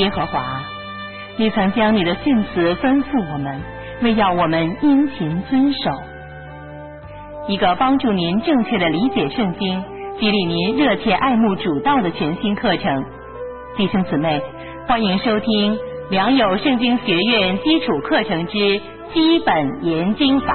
耶和华，你曾将你的训词吩咐我们，为要我们殷勤遵守。一个帮助您正确的理解圣经，激励您热切爱慕主道的全新课程。弟兄姊妹，欢迎收听良友圣经学院基础课程之基本研经法。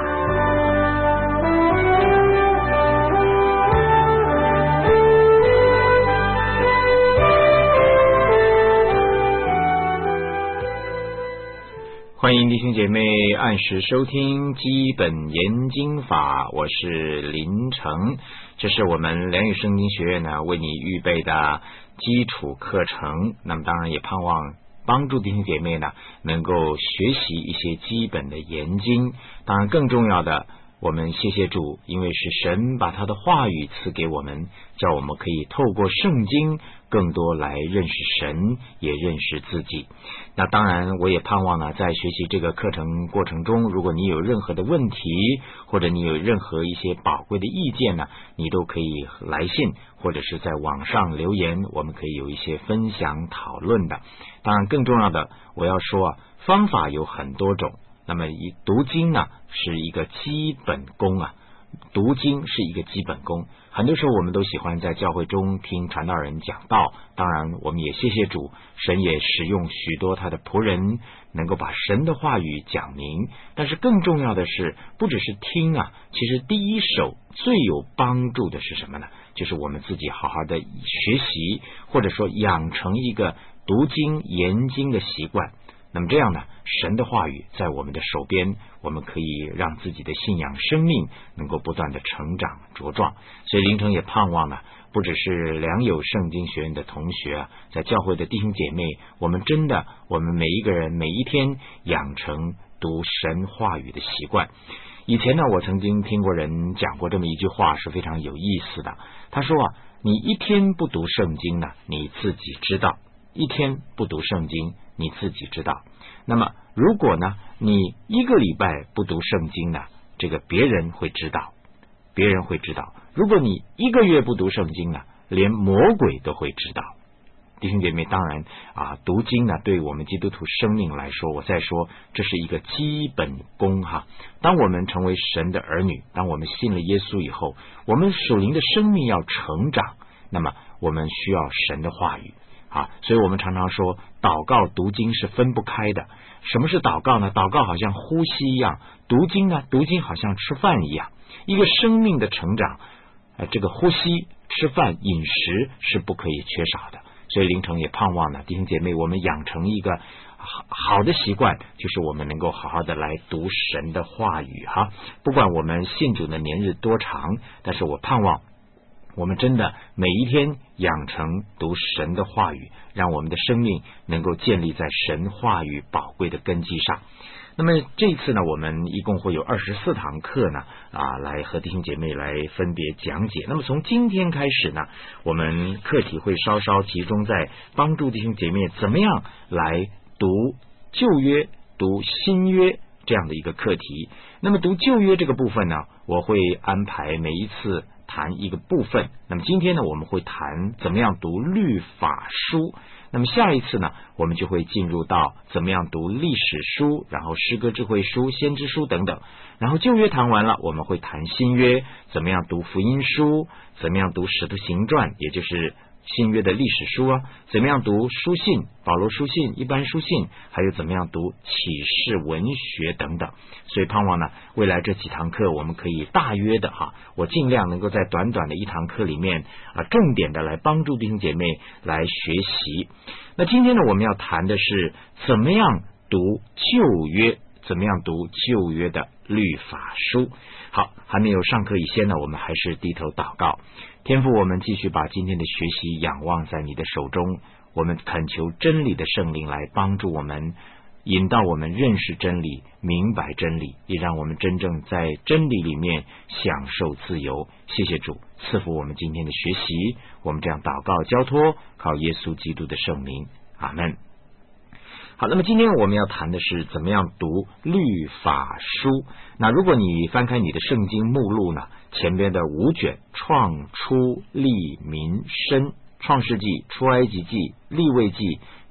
欢迎弟兄姐妹按时收听基本研经法，我是林成，这是我们良友圣经学院呢为你预备的基础课程。那么当然也盼望帮助弟兄姐妹呢能够学习一些基本的研经。当然更重要的，我们谢谢主，因为是神把他的话语赐给我们，叫我们可以透过圣经更多来认识神，也认识自己。那当然我也盼望呢，在学习这个课程过程中，如果你有任何的问题，或者你有任何一些宝贵的意见呢，你都可以来信或者是在网上留言，我们可以有一些分享讨论的。当然更重要的，我要说方法有很多种。那么读经呢是一个基本功啊，读经是一个基本功。很多时候我们都喜欢在教会中听传道人讲道，当然我们也谢谢主，神也使用许多他的仆人能够把神的话语讲明。但是更重要的是，不只是听啊，其实第一手最有帮助的是什么呢？就是我们自己好好的学习，或者说养成一个读经研经的习惯。那么这样呢，神的话语在我们的手边，我们可以让自己的信仰生命能够不断的成长茁壮。所以凌晨也盼望呢，不只是良友圣经学院的同学啊，在教会的弟兄姐妹，我们每一个人每一天养成读神话语的习惯。以前呢，我曾经听过人讲过这么一句话，是非常有意思的。他说啊，你一天不读圣经呢，你自己知道；一天不读圣经，你自己知道。那么如果呢你一个礼拜不读圣经呢，这个别人会知道。如果你一个月不读圣经呢，连魔鬼都会知道。弟兄姐妹，当然读经呢对我们基督徒生命来说，我再说这是一个基本功哈。当我们成为神的儿女，当我们信了耶稣以后，我们属灵的生命要成长，那么我们需要神的话语所以我们常常说祷告读经是分不开的。什么是祷告呢？祷告好像呼吸一样，读经呢，读经好像吃饭一样。一个生命的成长，这个呼吸、吃饭、饮食是不可以缺少的。所以凌晨也盼望呢，弟兄姐妹，我们养成一个好的习惯，就是我们能够好好的来读神的话语不管我们信主的年日多长，但是我盼望我们真的每一天养成读神的话语，让我们的生命能够建立在神话语宝贵的根基上。那么这一次呢，我们一共会有24堂课呢来和弟兄姐妹来分别讲解。那么从今天开始呢，我们课题会稍稍集中在帮助弟兄姐妹怎么样来读旧约、读新约这样的一个课题。那么读旧约这个部分呢，我会安排每一次谈一个部分。那么今天呢，我们会谈怎么样读律法书。那么下一次呢，我们就会进入到怎么样读历史书，然后诗歌智慧书、先知书等等。然后旧约谈完了，我们会谈新约，怎么样读福音书，怎么样读使徒行传，也就是新约的历史书怎么样读书信，保罗书信、一般书信，还有怎么样读启示文学等等。所以盼望呢，未来这几堂课我们可以大约的我尽量能够在短短的一堂课里面重点的来帮助弟兄姐妹来学习。那今天呢，我们要谈的是怎么样读旧约，怎么样读旧约的律法书。好，还没有上课以前呢，我们还是低头祷告。天父，我们继续把今天的学习仰望在你的手中，我们恳求真理的圣灵来帮助我们，引导我们认识真理，明白真理，也让我们真正在真理里面享受自由。谢谢主赐福我们今天的学习，我们这样祷告交托，靠耶稣基督的圣名，阿们。好，那么今天我们要谈的是怎么样读律法书。那如果你翻开你的圣经目录呢，前边的5卷创出利民申、创世纪、出埃及记、利未记、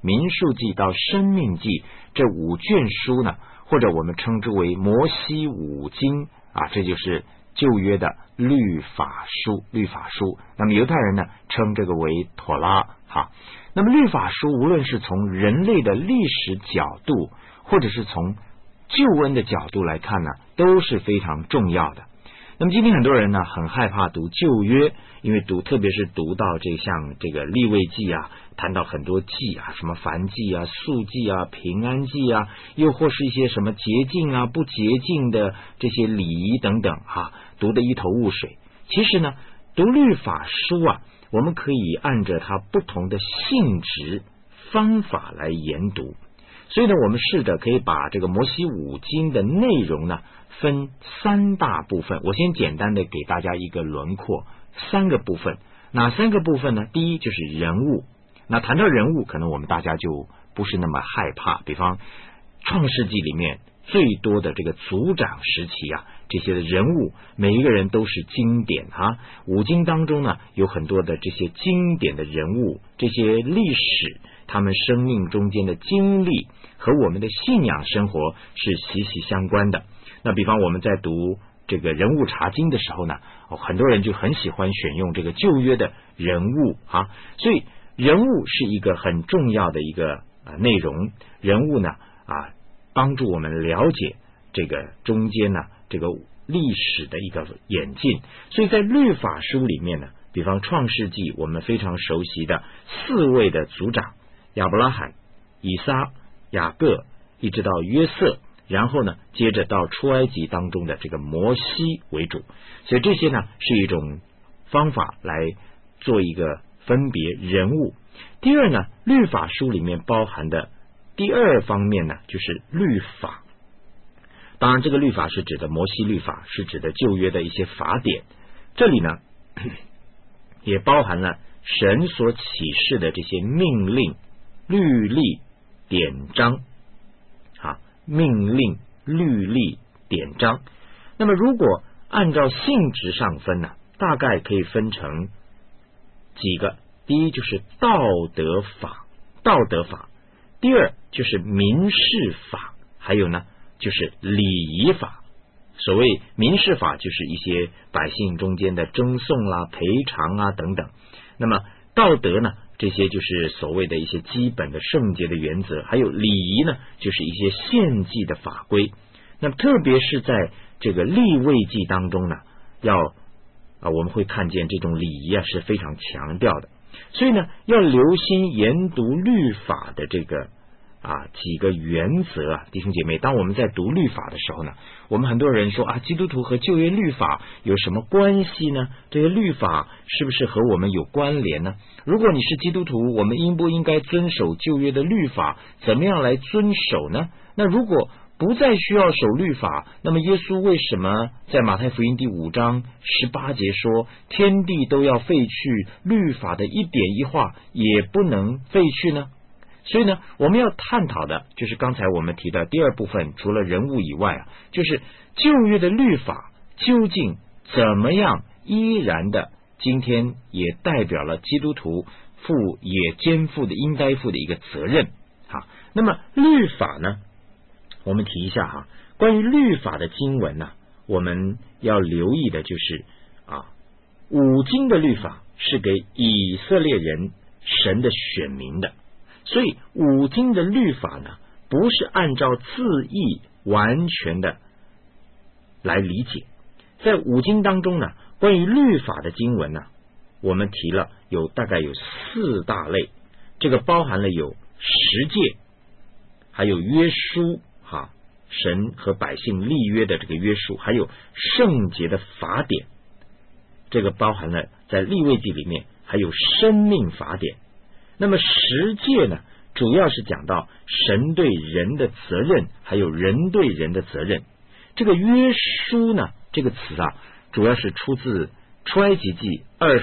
民数记到申命记这5卷书呢，或者我们称之为摩西五经啊，这就是旧约的律法书。那么犹太人呢称这个为妥拉哈。那么律法书无论是从人类的历史角度，或者是从救恩的角度来看呢，都是非常重要的。那么今天很多人呢很害怕读旧约，因为特别是读到像这个利未记啊，谈到很多祭啊，什么燔祭啊、素祭啊、平安祭啊，又或是一些什么洁净啊、不洁净的这些礼仪等等哈，读得一头雾水。其实呢，读律法书啊，我们可以按着它不同的性质方法来研读。所以呢，我们试着可以把这个摩西五经的内容呢分3大部分。我先简单的给大家一个轮廓，3个部分。哪3个部分呢？第一就是人物。那谈到人物，可能我们大家就不是那么害怕。比方创世纪里面最多的这个族长时期啊，这些的人物每一个人都是经典啊。五经当中呢有很多的这些经典的人物，这些历史他们生命中间的经历和我们的信仰生活是息息相关的。那比方我们在读这个人物查经的时候呢，很多人就很喜欢选用这个旧约的人物啊，所以人物是一个很重要的一个内容。人物呢帮助我们了解这个中间呢这个历史的一个演进。所以在律法书里面呢，比方创世纪我们非常熟悉的4位的族长，亚伯拉罕、以撒、雅各，一直到约瑟，然后呢接着到出埃及当中的这个摩西为主。所以这些呢是一种方法来做一个分别人物。第二呢，律法书里面包含的第2方面呢就是律法。当然这个律法是指的摩西律法，是指的旧约的一些法典。这里呢也包含了神所启示的这些命令、律例、典章命令、律例、典章。那么如果按照性质上分呢，大概可以分成几个。第一就是道德法，第2就是民事法，还有呢就是礼仪法。所谓民事法就是一些百姓中间的争讼啦、赔偿啊等等。那么道德呢，这些就是所谓的一些基本的圣洁的原则，还有礼仪呢，就是一些献祭的法规。那么特别是在这个利未记当中呢，我们会看见这种礼仪啊是非常强调的。所以呢，要留心研读律法的这个几个原则啊，弟兄姐妹，当我们在读律法的时候呢，我们很多人说基督徒和旧约律法有什么关系呢？这个律法是不是和我们有关联呢？如果你是基督徒，我们应不应该遵守旧约的律法？怎么样来遵守呢？那如果不再需要守律法，那么耶稣为什么在马太福音第5章18节说天地都要废去，律法的一点一画也不能废去呢？所以呢，我们要探讨的就是刚才我们提的第2部分，除了人物以外就是旧约的律法究竟怎么样依然的今天也代表了基督徒也肩负的应该负的一个责任。那么律法呢，我们提一下关于律法的经文呢，我们要留意的就是五经的律法是给以色列人神的选民的。所以五经的律法呢，不是按照字义完全的来理解。在五经当中呢，关于律法的经文呢，我们提了大概有4大类。这个包含了有十诫，还有约书神和百姓立约的这个约束，还有圣洁的法典。这个包含了在利未记里面还有生命法典。那么十诫呢，主要是讲到神对人的责任，还有人对人的责任。这个约书呢，这个词主要是出自出埃及记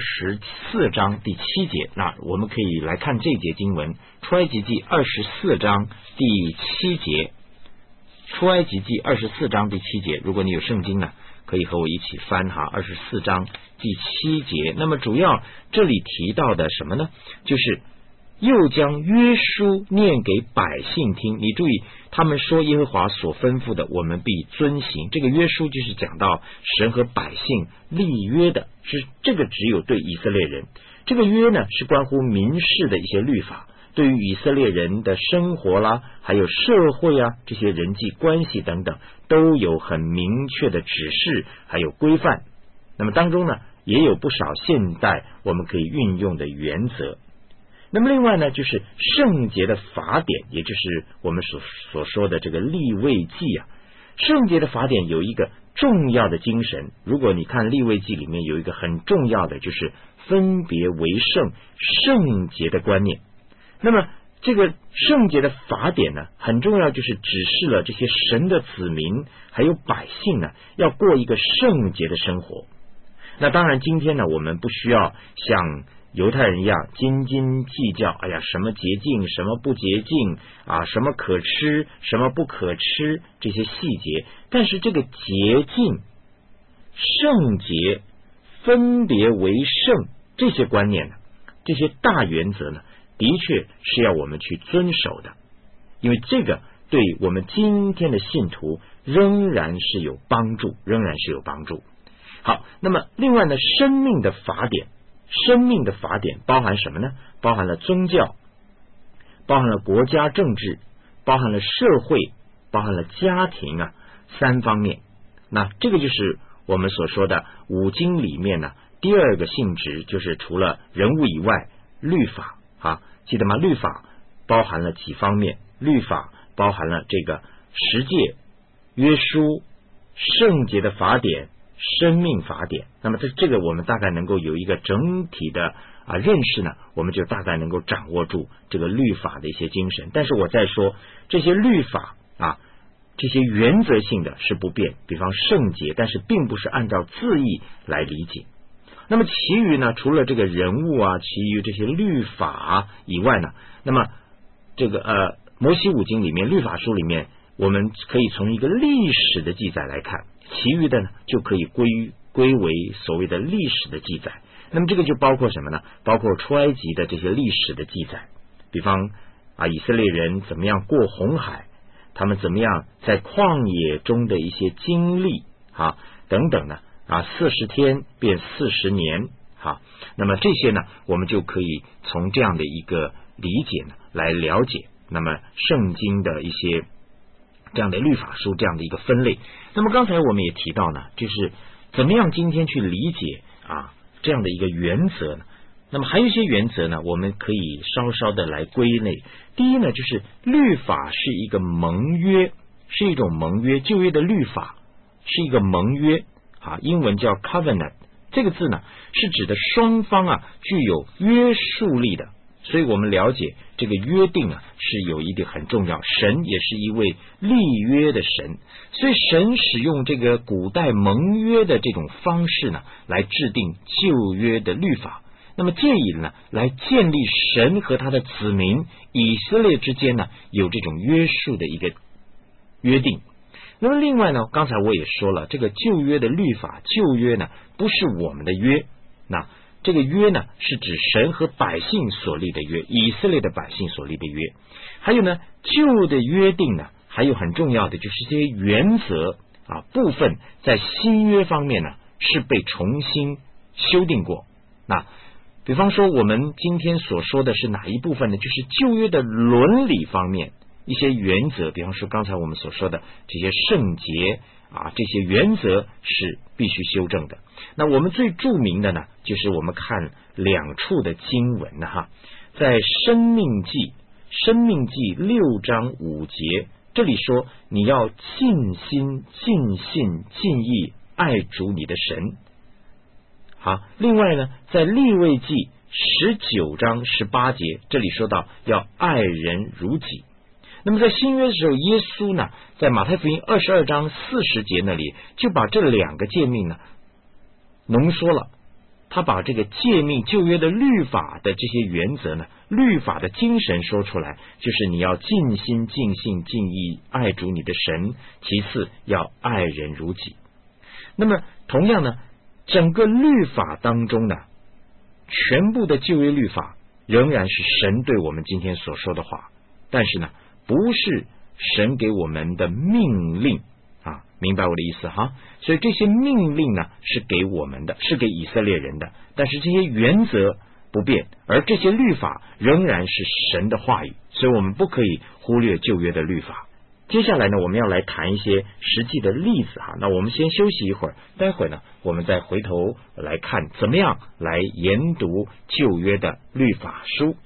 24章第7节。那我们可以来看这节经文，出埃及记24章第7节。出埃及记24章第7节，如果你有圣经呢，可以和我一起翻24章第7节。那么主要这里提到的什么呢？就是又将约书念给百姓听。你注意，他们说耶和华所吩咐的，我们必遵行。这个约书就是讲到神和百姓立约的，是这个只有对以色列人。这个约呢，是关乎民事的一些律法，对于以色列人的生活啦，还有社会啊，这些人际关系等等，都有很明确的指示，还有规范。那么当中呢，也有不少现代我们可以运用的原则。那么另外呢，就是圣洁的法典，也就是我们所说的这个利未记啊。圣洁的法典有一个重要的精神，如果你看利未记里面有一个很重要的，就是分别为圣、圣洁的观念。那么这个圣洁的法典呢，很重要，就是指示了这些神的子民还有百姓呢，要过一个圣洁的生活。那当然今天呢，我们不需要像犹太人一样斤斤计较，哎呀，什么洁净，什么不洁净啊，什么可吃，什么不可吃，这些细节。但是这个洁净、圣洁、分别为圣这些观念呢，这些大原则呢，的确是要我们去遵守的，因为这个对我们今天的信徒仍然是有帮助，仍然是有帮助。好，那么另外呢，生命的法典包含什么呢？包含了宗教，包含了国家政治，包含了社会，包含了家庭啊，三方面。那这个就是我们所说的五经里面呢，第二个性质，就是除了人物以外，律法啊，记得吗？律法包含了几方面？律法包含了这个十诫、约书、圣洁的法典、生命法典。那么这个我们大概能够有一个整体的认识呢，我们就大概能够掌握住这个律法的一些精神。但是我再说，这些律法这些原则性的是不变，比方圣洁，但是并不是按照字义来理解。那么其余呢，除了这个人物其余这些律法以外呢，那么这个摩西五经里面，律法书里面，我们可以从一个历史的记载来看，其余的呢就可以归为所谓的历史的记载。那么这个就包括什么呢？包括出埃及的这些历史的记载，比方以色列人怎么样过红海，他们怎么样在旷野中的一些经历等等呢，40天变40年那么这些呢，我们就可以从这样的一个理解呢来了解那么圣经的一些这样的律法书这样的一个分类。那么刚才我们也提到呢，就是怎么样今天去理解这样的一个原则呢？那么还有一些原则呢，我们可以稍稍的来归类。第一呢，就是律法是一个盟约，是一种盟约，旧约的律法是一个盟约英文叫 covenant， 这个字呢是指的双方具有约束力的，所以我们了解这个约定是有一点很重要，神也是一位立约的神，所以神使用这个古代盟约的这种方式呢，来制定旧约的律法，那么借以呢来建立神和他的子民以色列之间呢有这种约束的一个约定。那么另外呢，刚才我也说了，这个旧约的律法，旧约呢不是我们的约，那这个约呢是指神和百姓所立的约，以色列的百姓所立的约。还有呢，旧的约定呢还有很重要的就是这些原则部分在新约方面呢是被重新修订过。那比方说我们今天所说的是哪一部分呢？就是旧约的伦理方面一些原则，比方说刚才我们所说的这些圣洁这些原则是必须修正的。那我们最著名的呢，就是我们看两处的经文在申命记6章5节，这里说你要尽心尽性尽意爱主你的神。另外呢，在利未记19章18节，这里说到要爱人如己。那么在新约的时候，耶稣呢在马太福音22章40节那里就把这两个诫命呢浓缩了，他把这个诫命旧约的律法的这些原则呢，律法的精神说出来，就是你要尽心尽性尽意爱主你的神，其次要爱人如己。那么同样呢，整个律法当中呢，全部的旧约律法仍然是神对我们今天所说的话，但是呢，不是神给我们的命令啊，明白我的意思哈？所以这些命令呢是给我们的，是给以色列人的，但是这些原则不变，而这些律法仍然是神的话语，所以我们不可以忽略旧约的律法。接下来呢，我们要来谈一些实际的例子哈。那我们先休息一会儿，待会呢，我们再回头来看怎么样来研读旧约的律法书。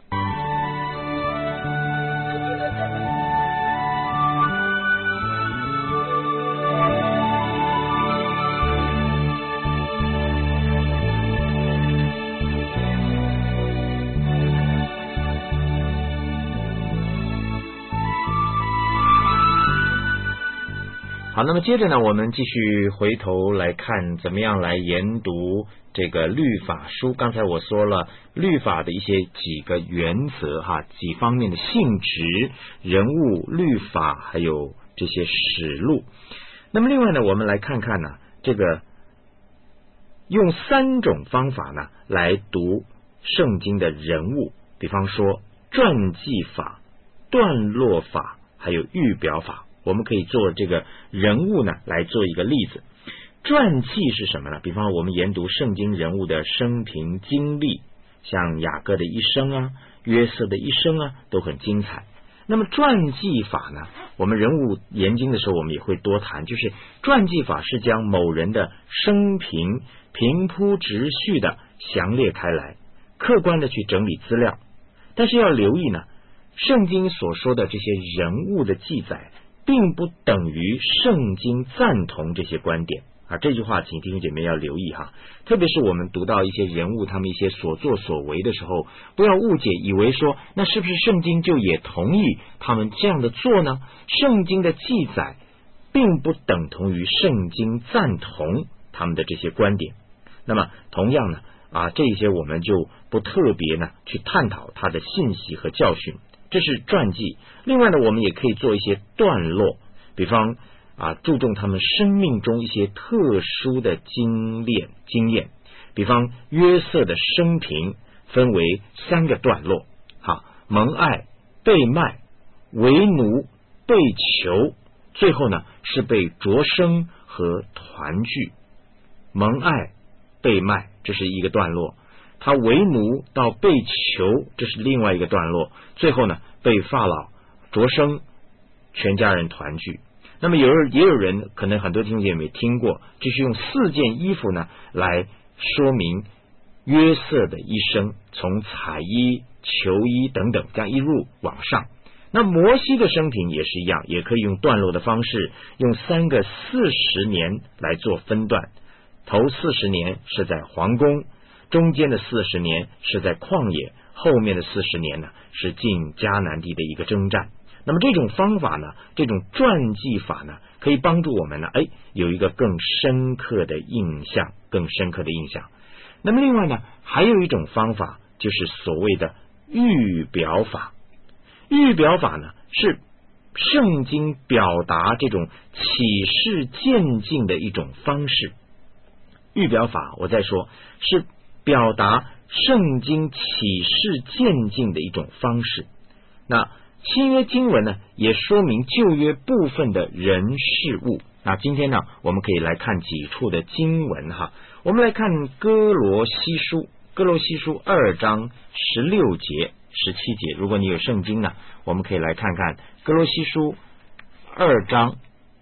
好，那么接着呢，我们继续回头来看怎么样来研读这个律法书。刚才我说了律法的一些几个原则哈，几方面的性质、人物、律法，还有这些史录。那么另外呢，我们来看看呢，这个用3种方法呢来读圣经的人物，比方说传记法、段落法，还有预表法。我们可以做这个人物呢来做一个例子。传记是什么呢？比方我们研读圣经人物的生平经历，像雅各的一生啊，约瑟的一生啊，都很精彩。那么传记法呢，我们人物研经的时候我们也会多谈，就是传记法是将某人的生平平铺直叙的详列开来，客观的去整理资料。但是要留意呢，圣经所说的这些人物的记载并不等于圣经赞同这些观点啊，这句话请弟兄姐妹要留意哈。特别是我们读到一些人物他们一些所作所为的时候，不要误解，以为说那是不是圣经就也同意他们这样的做呢？圣经的记载并不等同于圣经赞同他们的这些观点。那么同样呢这些我们就不特别呢去探讨它的信息和教训，这是传记。另外呢，我们也可以做一些段落，比方注重他们生命中一些特殊的经验，比方约瑟的生平分为3个段落，蒙爱、被卖、为奴、被囚，最后呢是被擢升和团聚。蒙爱、被卖，这是一个段落，他为奴到被囚，这是另外一个段落，最后呢被法老擢升，全家人团聚。那么也有人可能很多弟兄姐妹听过，就是用4件衣服呢来说明约瑟的一生，从彩衣、囚衣等等这样一路往上。那摩西的生平也是一样，也可以用段落的方式，用3个40年来做分段。头40年是在皇宫，中间的40年是在旷野，后面的40年呢是进迦南地的一个征战。那么这种方法呢，这种传记法呢，可以帮助我们呢有一个更深刻的印象。那么另外呢，还有一种方法，就是所谓的预表法。预表法呢是圣经表达这种启示渐进的一种方式。预表法我再说，是表达圣经启示渐进的一种方式。那新约经文呢也说明旧约部分的人事物。那今天呢我们可以来看几处的经文哈。我们来看哥罗西书2章16节17节。如果你有圣经呢，我们可以来看看哥罗西书2章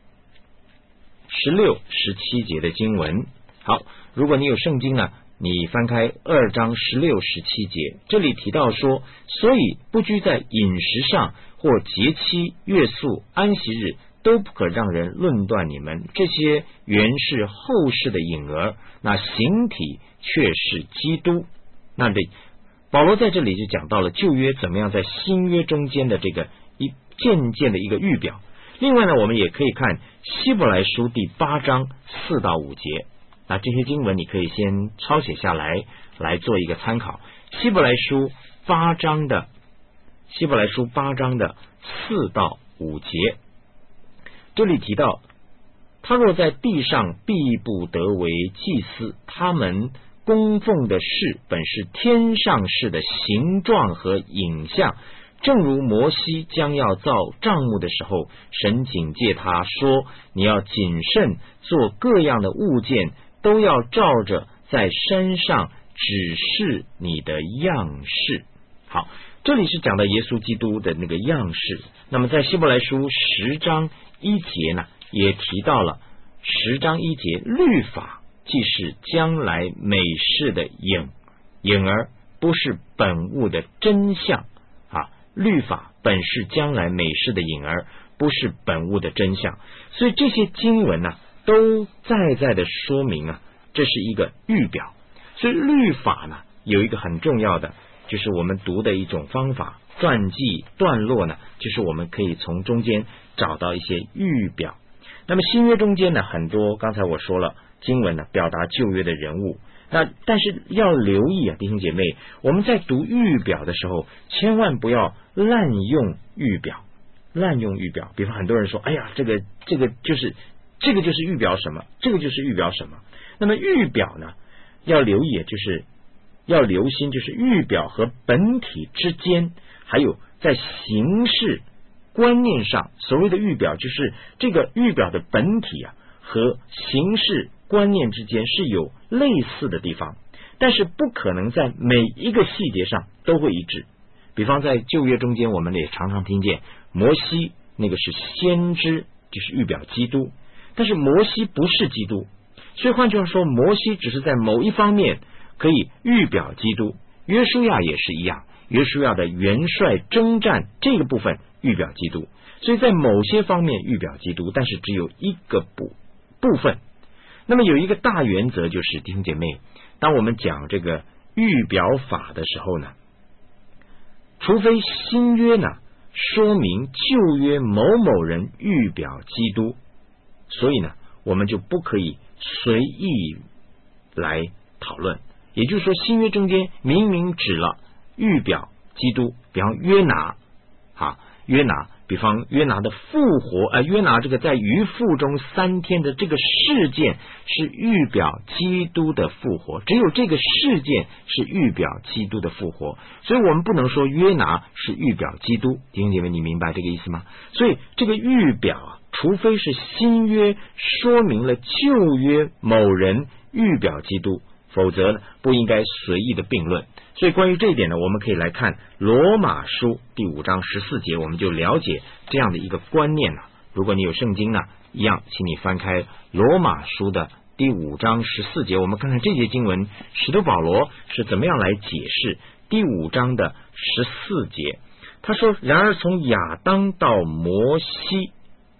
16、17节的经文。好，如果你有圣经呢，你翻开2章16、17节，这里提到说，所以不拘在饮食上或节期、月宿、安息日，都不可让人论断你们，这些原是后世的影儿，那形体却是基督。那保罗在这里就讲到了旧约怎么样在新约中间的这个渐渐的一个预表。另外呢，我们也可以看希伯来书第8章4到5节。那这些经文你可以先抄写下来，来做一个参考。希伯来书8章的4到5节，这里提到，他若在地上必不得为祭司，他们供奉的事本是天上事的形状和影像，正如摩西将要造帐幕的时候，神警戒他说，你要谨慎做各样的物件，都要照着在山上指示你的样式。好，这里是讲到耶稣基督的那个样式。那么在希伯来书10章1节呢，也提到了10章1节，律法既是将来美事的影儿，不是本物的真相啊。律法本是将来美事的影儿，不是本物的真相。所以这些经文呢，都在的说明啊，这是一个预表。所以律法呢，有一个很重要的，就是我们读的一种方法，传记段落呢，就是我们可以从中间找到一些预表。那么新约中间呢，很多刚才我说了，经文呢表达旧约的人物，那但是要留意啊，弟兄姐妹，我们在读预表的时候，千万不要滥用预表。比方很多人说，哎呀，这个就是预表什么，这个就是预表什么。那么预表呢，要留意，就是要留心，就是预表和本体之间，还有在形式观念上，所谓的预表就是这个预表的本体啊和形式观念之间是有类似的地方，但是不可能在每一个细节上都会一致。比方在旧约中间，我们也常常听见摩西那个是先知，就是预表基督，但是摩西不是基督，所以换句话说，摩西只是在某一方面可以预表基督。约书亚也是一样，约书亚的元帅征战这个部分预表基督，所以在某些方面预表基督，但是只有一个部分。那么有一个大原则，就是弟兄姐妹，当我们讲这个预表法的时候呢，除非新约呢说明旧约某某人预表基督，所以呢我们就不可以随意来讨论。也就是说，新约中间明明指了预表基督，比方约拿比方约拿的复活，约拿这个在鱼腹中3天的这个事件是预表基督的复活，只有这个事件是预表基督的复活，所以我们不能说约拿是预表基督。弟兄姐妹，你明白这个意思吗？所以这个预表啊，除非是新约说明了旧约某人预表基督，否则呢不应该随意的并论。所以关于这一点呢，我们可以来看罗马书第5章14节，我们就了解这样的一个观念了。如果你有圣经呢，一样请你翻开罗马书的第5章14节，我们看看这节经文使徒保罗是怎么样来解释第5章的14节。他说，然而从亚当到摩西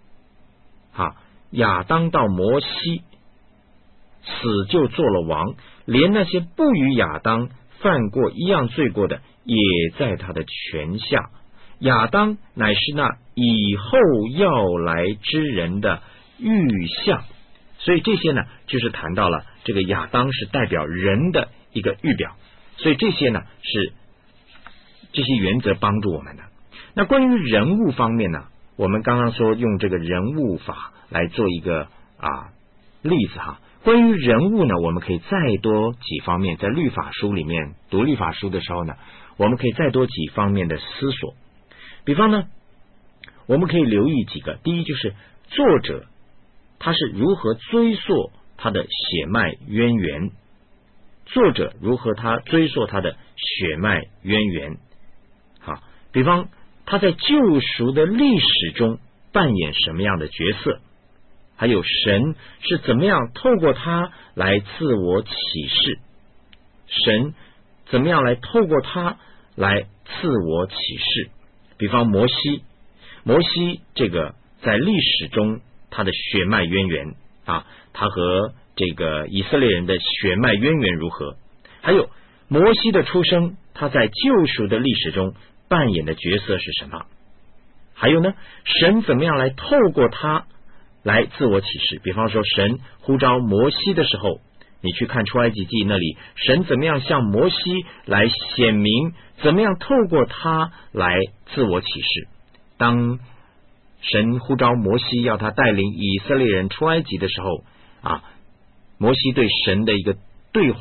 死就做了王，连那些不与亚当犯过一样罪过的也在他的权下。亚当乃是那以后要来之人的预像，所以这些呢就是谈到了这个亚当是代表人的一个预表，所以这些呢是这些原则帮助我们的。那关于人物方面呢，我们刚刚说用这个人物法来做一个例子哈。关于人物呢，我们可以再多几方面，在律法书里面读律法书的时候呢，我们可以再多几方面的思索。比方呢，我们可以留意几个。第一，就是作者他是如何追溯他的血脉渊源，作者如何他追溯他的血脉渊源。好，比方他在救赎的历史中扮演什么样的角色，还有神是怎么样透过他来自我启示，神怎么样来透过他来自我启示。比方摩西这个在历史中他的血脉渊源他和这个以色列人的血脉渊源如何，还有摩西的出生，他在救赎的历史中扮演的角色是什么，还有呢，神怎么样来透过他来自我启示。比方说神呼召摩西的时候，你去看出埃及记那里，神怎么样向摩西来显明，怎么样透过他来自我启示。当神呼召摩西要他带领以色列人出埃及的时候摩西对神的一个对话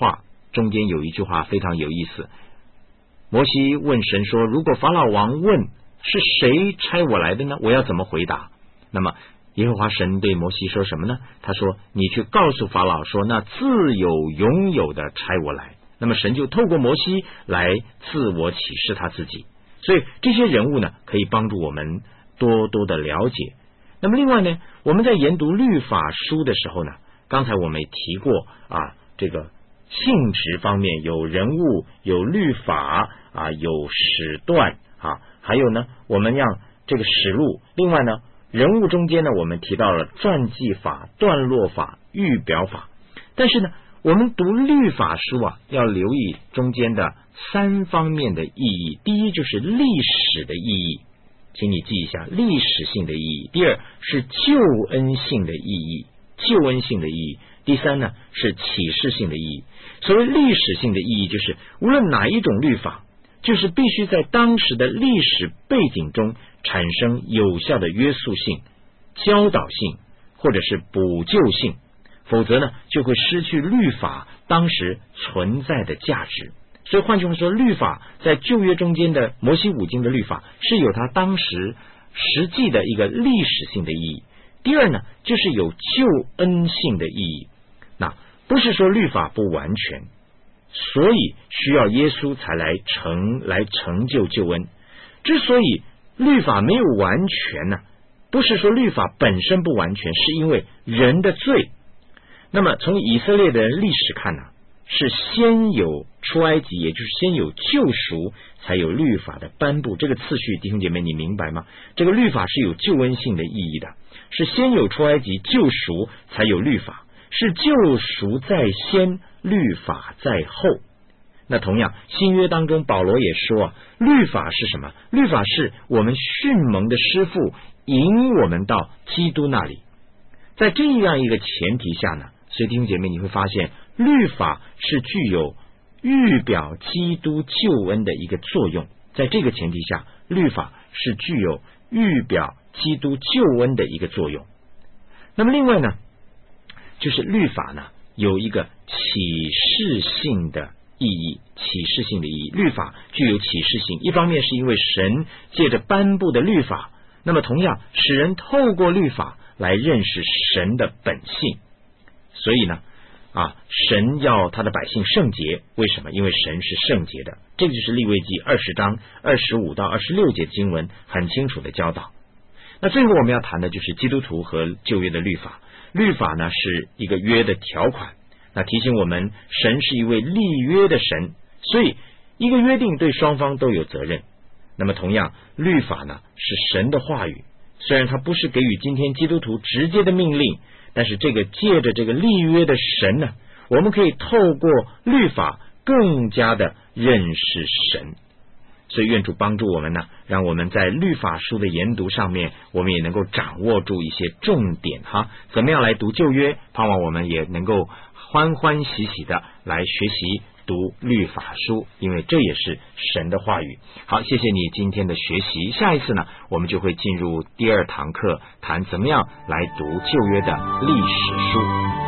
中间有一句话非常有意思，摩西问神说，如果法老王问是谁差我来的呢，我要怎么回答？那么耶和华神对摩西说什么呢？他说，你去告诉法老说，那自有永有的差我来。那么神就透过摩西来自我启示他自己。所以这些人物呢，可以帮助我们多多的了解。那么另外呢，我们在研读律法书的时候呢，刚才我们也提过这个性质方面有人物，有律法有史段还有呢，我们让这个史录。另外呢，人物中间呢，我们提到了传记法、段落法、预表法。但是呢，我们读律法书要留意中间的3方面的意义。第一就是历史的意义，请你记一下历史性的意义。第二是救恩性的意义，救恩性的意义。第三呢是启示性的意义。所谓历史性的意义，就是无论哪一种律法，就是必须在当时的历史背景中产生有效的约束性、教导性或者是补救性，否则呢就会失去律法当时存在的价值。所以换句话说，律法在旧约中间的摩西五经的律法是有它当时实际的一个历史性的意义。第二呢，就是有救恩性的意义。那不是说律法不完全，所以需要耶稣才来成就救恩。之所以律法没有完全呢，不是说律法本身不完全，是因为人的罪。那么从以色列的历史看呢，是先有出埃及，也就是先有救赎，才有律法的颁布。这个次序弟兄姐妹你明白吗？这个律法是有救恩性的意义的，是先有出埃及救赎才有律法，是救赎在先，律法在后。那同样新约当中保罗也说律法是什么？律法是我们训蒙的师傅引我们到基督那里。在这样一个前提下呢，所以弟兄姐妹你会发现律法是具有预表基督救恩的一个作用。在这个前提下，律法是具有预表基督救恩的一个作用。那么另外呢，就是律法呢有一个启示性的意义，启示性的意义。律法具有启示性，一方面是因为神借着颁布的律法，那么同样使人透过律法来认识神的本性。所以呢神要他的百姓圣洁，为什么？因为神是圣洁的。这就是利未记20章25到26节经文很清楚的教导。那最后我们要谈的就是基督徒和旧约的律法。律法呢是一个约的条款，那提醒我们神是一位立约的神，所以一个约定对双方都有责任。那么同样律法呢是神的话语，虽然它不是给予今天基督徒直接的命令，但是这个借着这个立约的神呢，我们可以透过律法更加的认识神。所以愿主帮助我们呢，让我们在律法书的研读上面，我们也能够掌握住一些重点怎么样来读旧约，盼望我们也能够欢欢喜喜的来学习读律法书，因为这也是神的话语。好，谢谢你今天的学习。下一次呢，我们就会进入第2堂课，谈怎么样来读旧约的历史书。